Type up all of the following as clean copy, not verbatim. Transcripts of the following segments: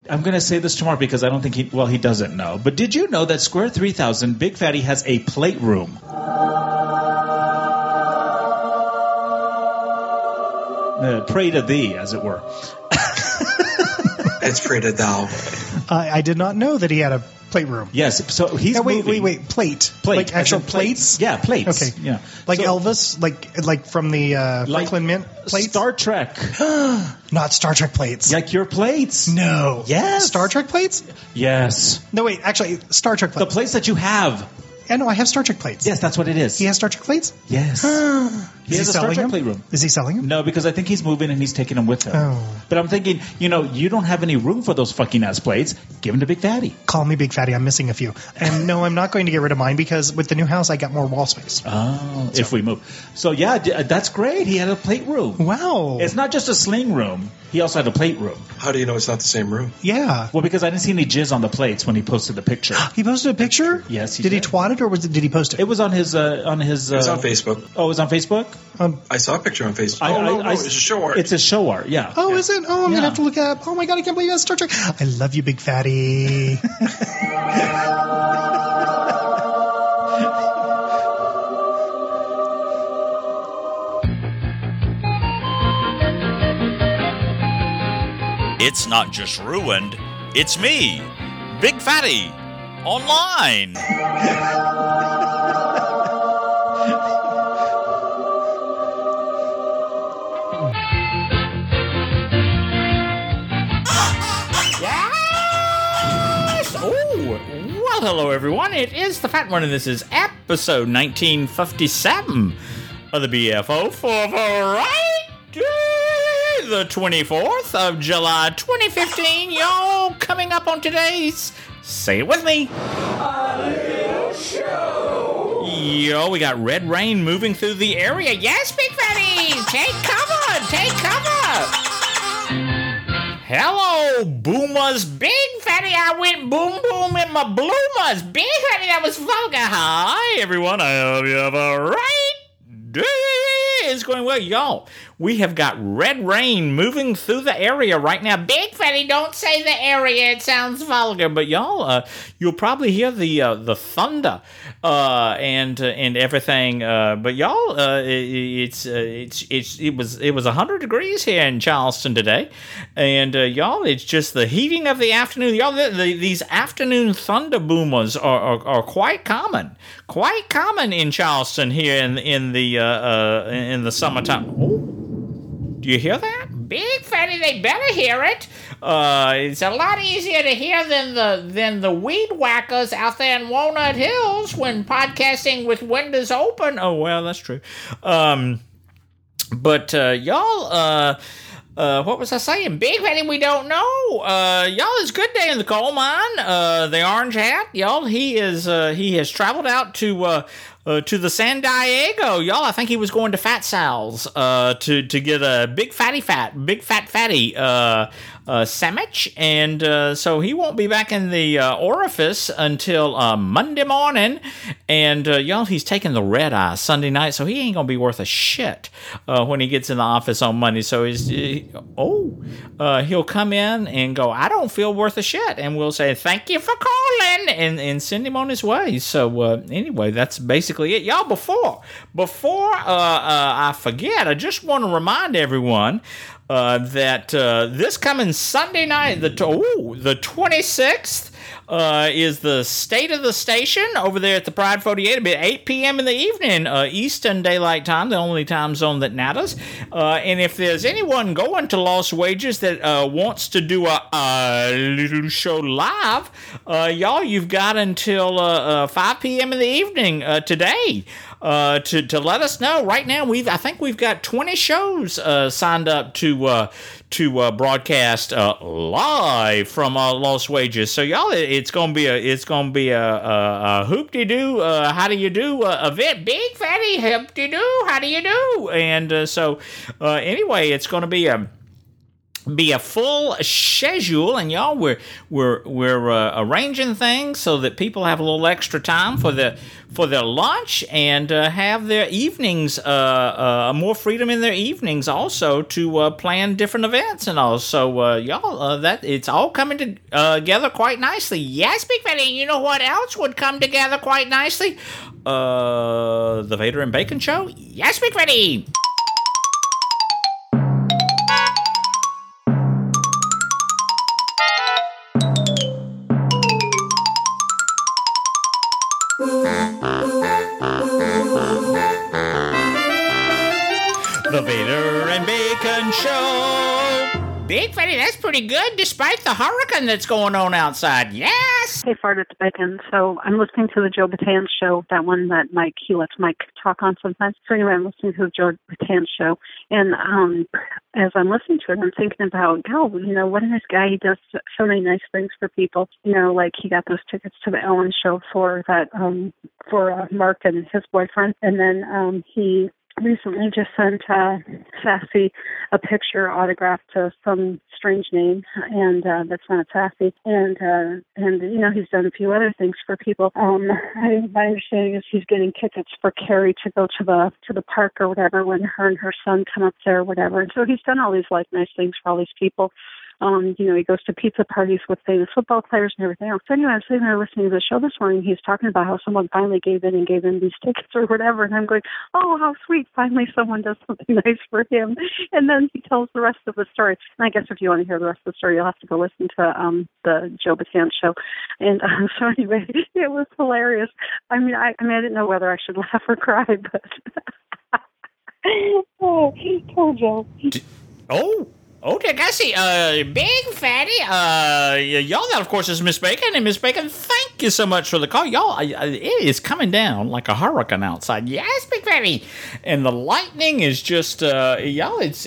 I'm going to say this to Mark because I don't think he doesn't know. But did you know that Square 3000 Big Fatty has a plate room? Pray to thee, as it were. It's pray to thou. I did not know that he had a plate room. Yes, so he's moving. Wait, plate. Plate. Like actual plates? Yeah, plates. Okay. Yeah. Like So- Elvis? Like from the Franklin Mint plates? Star Trek. Not Star Trek plates. Like your plates. No. Yes. Star Trek plates? Yes. No, wait. Actually, Star Trek The plates. plates that you have. Yeah, no, I have Star Trek plates. Yes, that's what it is. He has Star Trek plates? Yes. He Is has he a Star selling Trek them? plate room. Is he selling them? No, because I think he's moving and he's taking them with him. Oh. But I'm thinking, you don't have any room for those fucking ass plates. Give them to Big Fatty. Call me Big Fatty. I'm missing a few. And no, I'm not going to get rid of mine because with the new house, I got more wall space. Oh, if we move. So yeah, that's great. He had a plate room. Wow. It's not just a sling room. He also had a plate room. How do you know it's not the same room? Yeah. Well, because I didn't see any jizz on the plates when he posted the picture. He posted a picture? Yes, he did. He did. twat it or did he post it? It was on his. It's on Facebook. Oh, it was on Facebook. I saw a picture on Facebook. No, It's a show art. It's a show art. Yeah. Oh, is it? Oh, I'm Yeah. gonna have to look it up. Oh my god, I can't believe that's Star Trek. I love you, Big Fatty. It's not just ruined, it's me, Big Fatty, online. Yes! Oh, well, hello everyone. It is the Fat One, and this is episode 1957 of the BFO for Variety, the 24th of July 2015. Y'all, coming up on today's, say it with me, Yo, we got red rain moving through the area. Yes, Big Fatty! Take cover! Take cover! Hello, boomers. Big Fatty, I went boom boom in my bloomers. Big Fatty, that was vulgar. Hi, everyone. I hope you have a right day. It's going well. Y'all, we have got red rain moving through the area right now. Big Fatty, don't say the area. It sounds vulgar. But y'all, you'll probably hear the thunder and everything. But y'all, it was 100 degrees here in Charleston today, and y'all, it's just the heating of the afternoon. Y'all, these afternoon thunder boomers are quite common in Charleston here in the summertime. Oh, do you hear that? Big Fatty, they better hear it. It's a lot easier to hear than the weed whackers out there in Walnut Hills when podcasting with windows open. Oh, well, that's true. But y'all, what was I saying? Big Fatty, we don't know. Y'all, it's a good day in the coal mine. The Orange Hat, y'all, he has traveled out to the San Diego. Y'all, I think he was going to Fat Sal's to get a big fat fatty sandwich, and so he won't be back in the orifice until Monday morning. And y'all, he's taking the red eye Sunday night, so he ain't gonna be worth a shit when he gets in the office on Monday. So he'll come in and go, I don't feel worth a shit, and we'll say thank you for calling and send him on his way. So anyway, that's basically it, y'all. Before I forget, I just want to remind everyone that this coming Sunday night, the 26th, is the State of the Station over there at the Pride 48. It'll be at 8 p.m. in the evening, Eastern Daylight Time, the only time zone that matters. And if there's anyone going to Lost Wages that wants to do a little show live, y'all, you've got until 5 p.m. in the evening today to let us know. Right now, I think we've got 20 shows signed up to broadcast live from Lost Wages. So y'all, it's gonna be a hoop-de-doo, how do you do event. Big Fatty, hoop-de-doo, how do you do? And so anyway, it's gonna be be a full schedule, and y'all we're arranging things so that people have a little extra time for their lunch and have their evenings more freedom in their evenings also to plan different events and all. So y'all, that it's all coming together quite nicely. Yes, Big Fatty. You know what else would come together quite nicely? The Vader and Bacon Show. Yes, Big Fatty. The Vader and Bacon Show. Big Fatty, that's pretty good despite the hurricane that's going on outside. Yes! Hey, Fart, it's Bacon. So I'm listening to the Joe Bataan show, that one that he lets Mike talk on sometimes. So anyway, I'm listening to the Joe Bataan show. And as I'm listening to it, I'm thinking about, what a nice guy. He does so many nice things for people. Like he got those tickets to the Ellen show for that, for Mark and his boyfriend. And then he recently just sent Sassy a picture autographed to some strange name, and that's not Sassy. And he's done a few other things for people. My understanding is he's getting tickets for Carrie to go to the park or whatever when her and her son come up there or whatever. And so he's done all these nice things for all these people. He goes to pizza parties with famous football players and everything else. Anyway, I was sitting there listening to the show this morning. He's talking about how someone finally gave in these tickets or whatever. And I'm going, oh, how sweet. Finally someone does something nice for him. And then he tells the rest of the story. And I guess if you want to hear the rest of the story, you'll have to go listen to the Joe Bataan show. And so anyway, it was hilarious. I didn't know whether I should laugh or cry, but oh, poor Joe. Okay, I see. Big Fatty, y'all, that, of course, is Miss Bacon. And Miss Bacon, thank you so much for the call. Y'all, it is coming down like a hurricane outside. Yes, Big Fatty. And the lightning is just, y'all, it's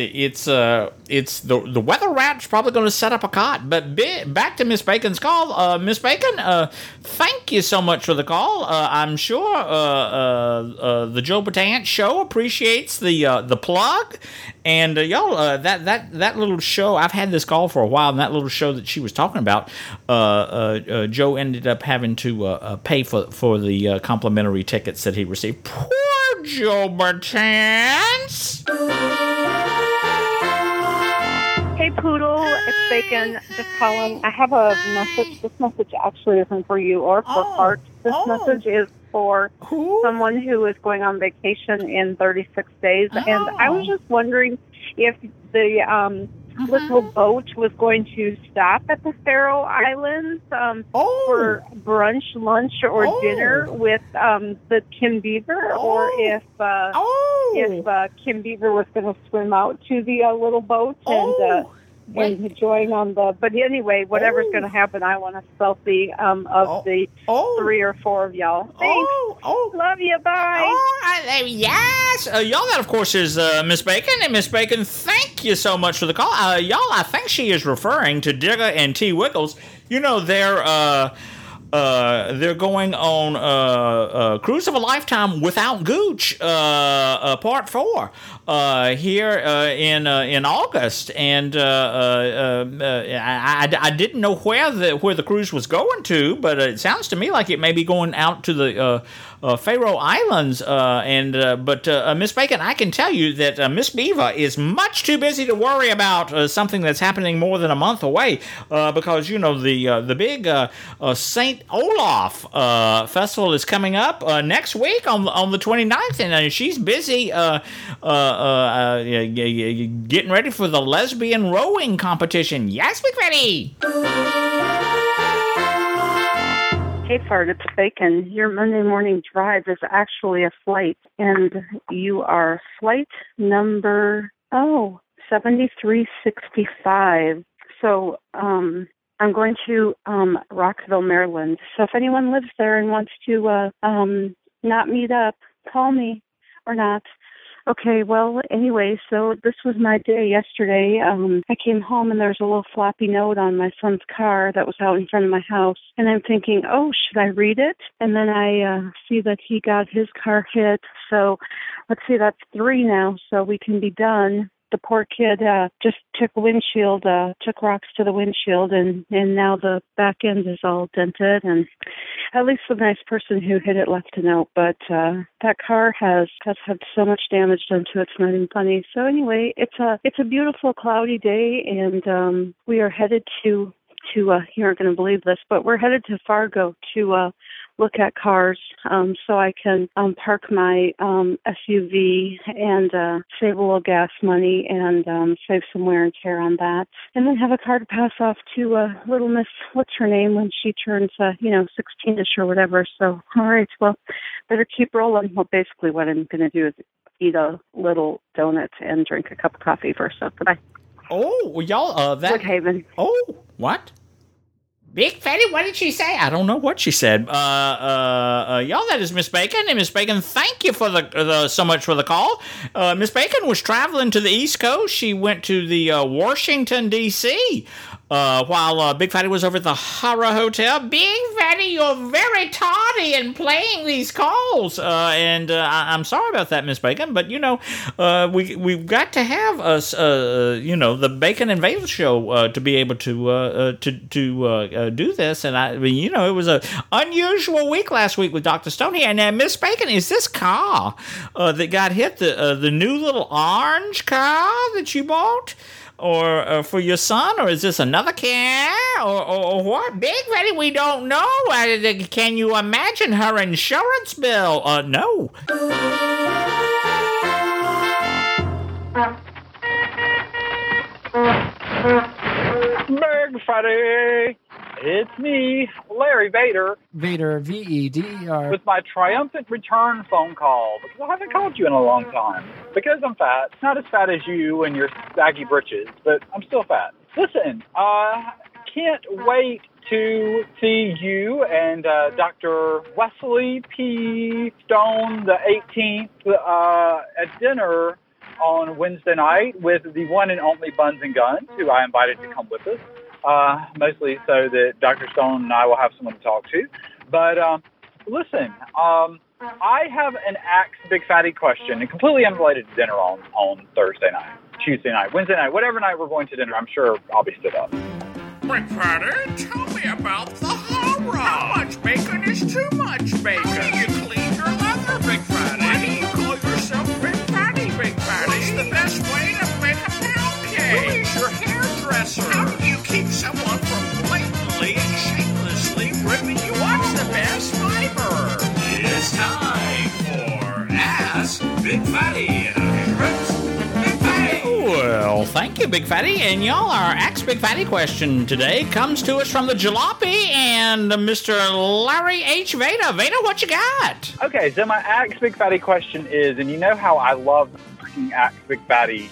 the weather rat's probably going to set up a cot. But back to Miss Bacon's call. Miss Bacon, thank you so much for the call. I'm sure the Joe Bataan show appreciates the plug. And y'all, that little show, I've had this call for a while, and that little show that she was talking about, Joe ended up having to pay for the complimentary tickets that he received. Poor Joe Bataan. Hey, Poodle, it's Bacon. Just calling. I have a message. This message actually isn't for you or for Fart. This message is for someone who is going on vacation in 36 days. And I was just wondering if the little boat was going to stop at the Faroe Islands for brunch, lunch, or dinner with the Kim Beaver, or if Kim Beaver was going to swim out to the little boat and enjoying on the. But anyway, whatever's going to happen, I want a selfie of the 3 or 4 of y'all. Thanks. Love you. Bye. Yes. Y'all, that, of course, is Miss Bacon. And Miss Bacon, thank you so much for the call. Y'all, I think she is referring to Digger and T. Wiggles. They're going on Cruise of a Lifetime without Gooch, part 4, here in August, and I didn't know where the cruise was going to, but it sounds to me like it may be going out to the Faroe Islands, but Miss Bacon, I can tell you that Miss Beaver is much too busy to worry about something that's happening more than a month away, because the big St. Olaf festival is coming up next week on the 29th, and she's busy getting ready for the lesbian rowing competition. Yes, Big Fatty. Hey, Fart, it's Bacon. Your Monday morning drive is actually a flight, and you are flight number 7365. So I'm going to Rockville, Maryland. So if anyone lives there and wants to not meet up, call me or not. Okay, well, anyway, so this was my day yesterday. I came home and there's a little floppy note on my son's car that was out in front of my house. And I'm thinking, should I read it? And then I see that he got his car hit. So let's see, that's 3 now, so we can be done. the poor kid just took rocks to the windshield, and now the back end is all dented. And at least the nice person who hit it left a note. But that car has had so much damage done to it, it's not even funny. So anyway, it's a beautiful cloudy day, and we are headed to you aren't going to believe this, but we're headed to Fargo to look at cars so I can park my SUV and save a little gas money and save some wear and tear on that, and then have a car to pass off to little Miss, what's her name, when she turns 16ish or whatever. So all right, well, better keep rolling. Well, basically what I'm going to do is eat a little donut and drink a cup of coffee first. So goodbye. Oh, well, y'all, that... Woodhaven. Oh, what? Big Fatty, what did she say? I don't know what she said. Y'all, that is Miss Bacon. And Miss Bacon, thank you for so much for the call. Miss Bacon was traveling to the East Coast. She went to the Washington, D.C., while Big Fatty was over at the Hara Hotel. Big Fatty, you're very tardy in playing these calls. And I'm sorry about that, Miss Bacon. But, we've got to have us, the Bacon and Vale show to be able to do this. And it was an unusual week last week with Dr. Stone here. And Miss Bacon, is this car that got hit the new little orange car that you bought? Or for your son, or is this another car, or what? Big Fatty, we don't know. Can you imagine her insurance bill? No. Big Fatty, it's me, Larry Vader. Vader, V-E-D-E-R. With my triumphant return phone call, because I haven't called you in a long time. Because I'm fat. Not as fat as you and your saggy britches, but I'm still fat. Listen, can't wait to see you and Dr. Wesley P. Stone the 18th at dinner on Wednesday night with the one and only Buns and Guns, who I invited to come with us. Mostly so that Dr. Stone and I will have someone to talk to. But listen, I have an Axe Big Fatty question, and completely unrelated to dinner on Thursday night, Tuesday night, Wednesday night, whatever night we're going to dinner. I'm sure I'll be stood up. Big Fatty, tell me about the horror. How much bacon is too much bacon? How do you clean your leather, Big Fatty? Why do you call yourself Big Fatty, Big Fatty? What's the best way to make a pound cake? Who is your hairdresser? How do you keep someone from blatantly and shamelessly ripping you off? What's the best fiber? It's time for Ask Big Fatty. Big Fatty. Well, thank you, Big Fatty. And y'all, our Ask Big Fatty question today comes to us from the Jalopy and Mr. Larry H. Veda. Veda, what you got? Okay, so my Ask Big Fatty question is, and you know how I love freaking Ask Big Fatty.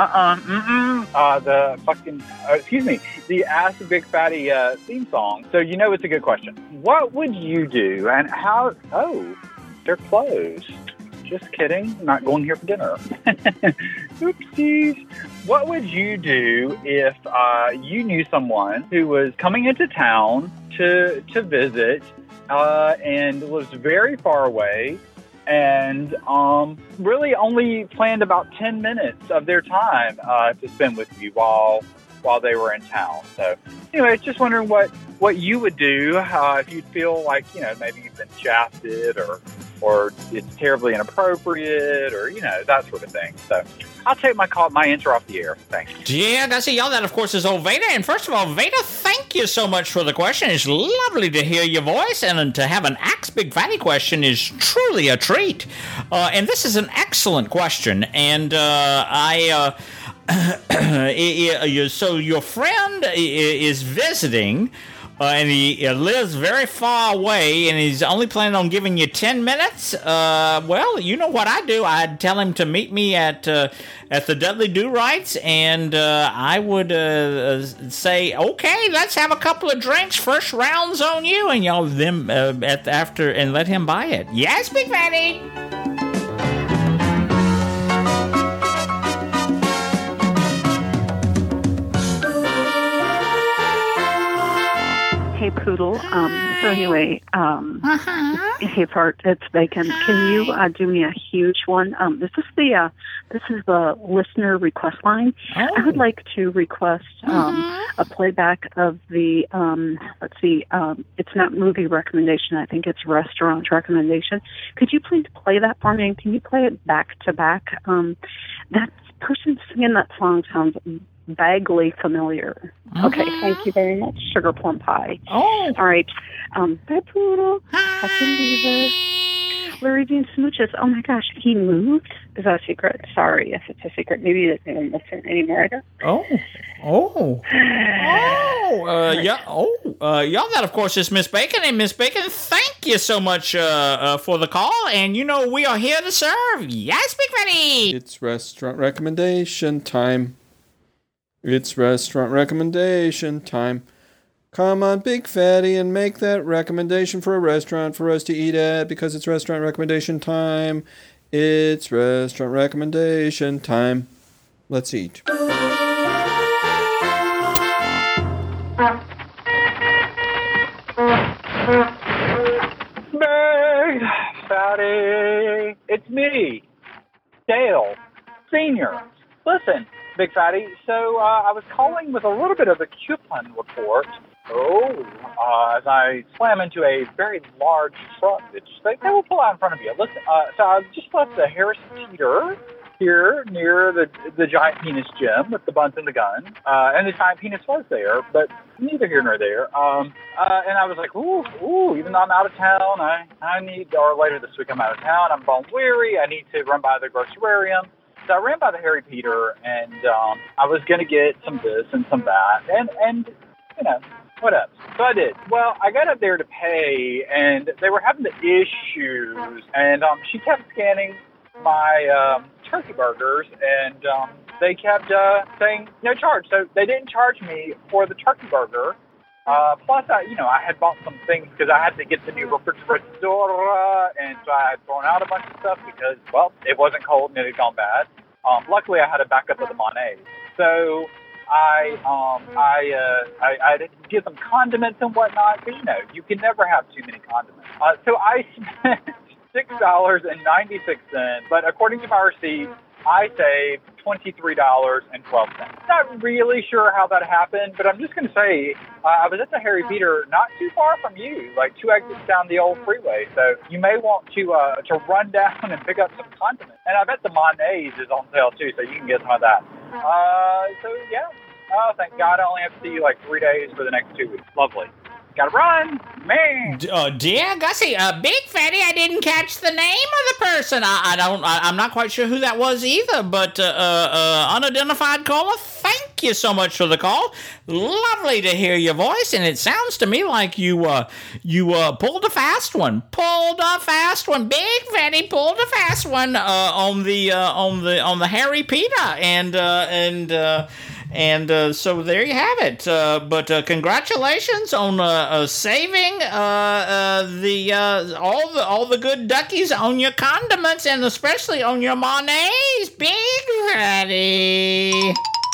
The Ask Big Fatty theme song. So you know it's a good question. What would you do and how... Oh, they're closed. Just kidding. I'm not going here for dinner. Oopsies. What would you do if you knew someone who was coming into town to visit and lives very far away and really only planned about 10 minutes of their time to spend with you while they were in town? So anyway, just wondering what you would do if you'd feel like, maybe you've been shafted or it's terribly inappropriate or, that sort of thing. So I'll take my answer off the air. Thanks. Yeah, I see y'all. That, of course, is old Veda. And first of all, Veda, thank you so much for the question. It's lovely to hear your voice, and to have an Axe Big Fatty question is truly a treat. And this is an excellent question. And so your friend is visiting, and he lives very far away, and he's only planning on giving you 10 minutes. Well, you know what I do? I'd tell him to meet me at the Dudley Do-Rights, and I would say, okay, let's have a couple of drinks. First round's on you, and y'all them after, and let him buy it. Yes, Big Fatty. Hey, Poodle. So anyway, hey, Fart, it's Bacon. Can you do me a huge one? This is the listener request line. I would like to request a playback of the, it's not movie recommendation. I think it's restaurant recommendation. Could you please play that for me? And can you play it back to back? That person singing that song sounds vaguely familiar. Okay, thank you very much, Sugar Plum Pie. Oh. All right. Bye, Poodle. Fucking Beaver. Larry Dean Smooches. Oh, my gosh, he moved? Is that a secret? Sorry if it's a secret. Maybe he doesn't even listen anymore. Y'all, that, of course, is Miss Bacon. And Miss Bacon, thank you so much for the call. And, we are here to serve. Yes, Big Fatty. It's restaurant recommendation time. It's restaurant recommendation time. Come on, Big Fatty, and make that recommendation for a restaurant for us to eat at, because it's restaurant recommendation time. It's restaurant recommendation time. Let's eat. Big Fatty, it's me, Dale, Senior. Listen, Big Fatty, so I was calling with a little bit of a coupon report. As I slam into a very large truck that they will pull out in front of you. Listen, so I just left the Harris Teeter here near the Giant Penis gym with the buns and the gun, and the Giant Penis was there, but neither here nor there. And I was like, even though I'm out of town, I need, or later this week I'm out of town, I'm bone weary, I need to run by the grocerarium. So I ran by the Harry Peter, and I was going to get some this and some that, and what else? So I did. Well, I got up there to pay, and they were having the issues, and she kept scanning my turkey burgers, and they kept saying no charge. So they didn't charge me for the turkey burger. Plus, I had bought some things because I had to get the new refrigerator, and so I had thrown out a bunch of stuff because, well, it wasn't cold and it had gone bad. Luckily, I had a backup of the mayonnaise. So I had to get some condiments and whatnot, but you can never have too many condiments. So I spent $6.96, but according to my receipt, I saved $23.12. Not really sure how that happened, but I'm just going to say I was at the Harry Peter not too far from you, like 2 exits down the old freeway. So you may want to run down and pick up some condiments. And I bet the mayonnaise is on sale too, so you can get some of that. So yeah. Oh, thank God I only have to see you like 3 days for the next 2 weeks. Lovely. Gotta run, man. Dear Gussie, Big Fatty, I didn't catch the name of the person. I'm not quite sure who that was either, but unidentified caller, thank you so much for the call. Lovely to hear your voice, and it sounds to me like you pulled a fast one. Big Fatty pulled a fast one on the Harry Peter, and so there you have it. But congratulations on saving all the good duckies on your condiments, and especially on your mayonnaise, Big Fatty.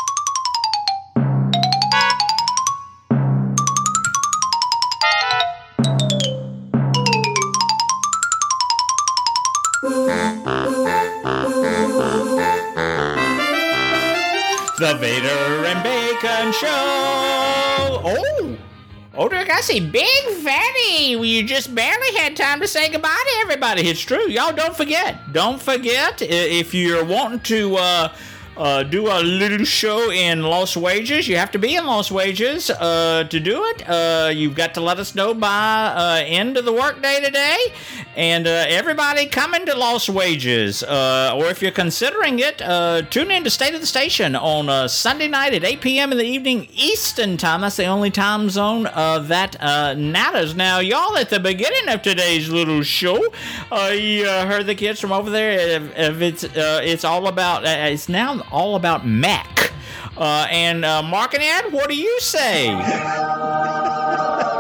The Vader and Bacon Show. Oh, dear Gussie, Big Fatty. You just barely had time to say goodbye to everybody. It's true. Y'all don't forget, if you're wanting to do a little show in Los Wages, you have to be in Los Wages to do it. You've got to let us know by end of the workday today. And everybody coming to Los Wages, or if you're considering it, tune in to State of the Station on Sunday night at 8 p.m. in the evening Eastern Time. That's the only time zone that matters. Now, y'all, at the beginning of today's little show, you heard the kids from over there. It's all about. It's now all about Mac. And Mark and Ed, what do you say?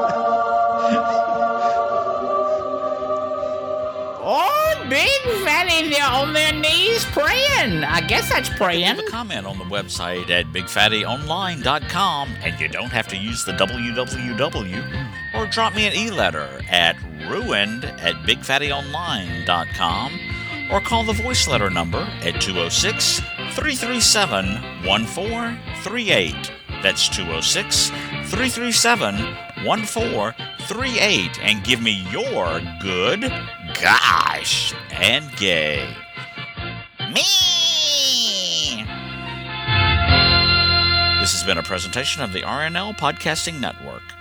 Oh, Big Fatty, mean they're on their knees praying. I guess that's praying. Leave a comment on the website at bigfattyonline.com, and you don't have to use the www, or drop me an e-letter at ruined@bigfattyonline.com, or call the voice letter number at 206-337-1438. That's 206-337-1438, and give me your good, gosh, and gay. Me! This has been a presentation of the RNL Podcasting Network.